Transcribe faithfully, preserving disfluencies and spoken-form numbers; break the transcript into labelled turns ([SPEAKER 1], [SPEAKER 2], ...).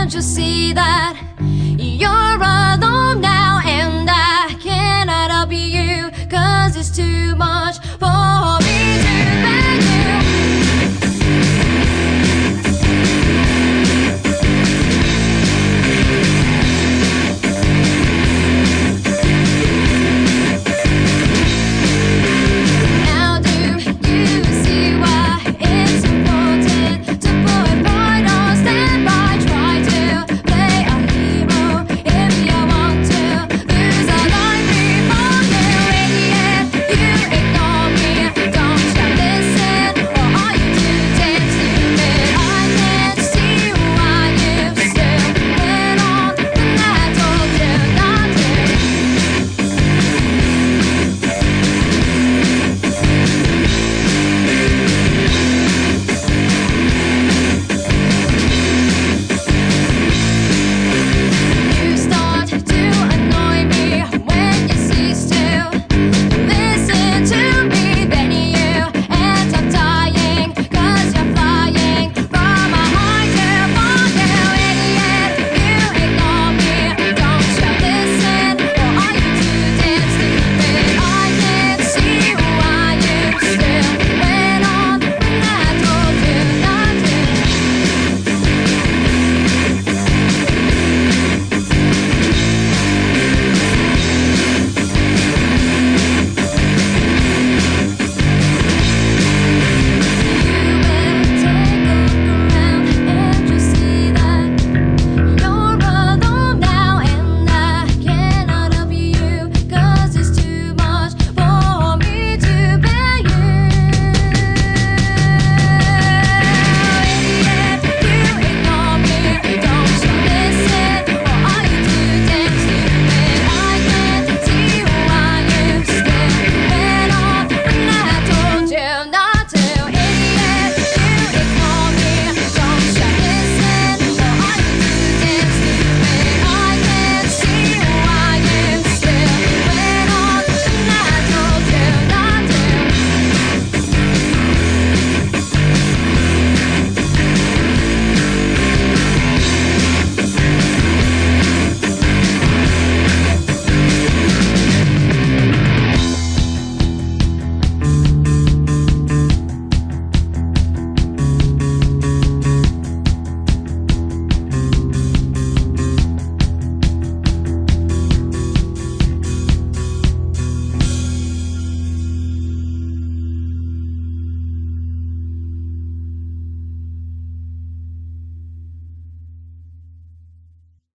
[SPEAKER 1] Can't you see that you're alone now? And I cannot help you, cause it's too much for me to beg you. Now do you see why it's important to put pride on standby? Try to play a hero if you want to lose a life before you. In the end, you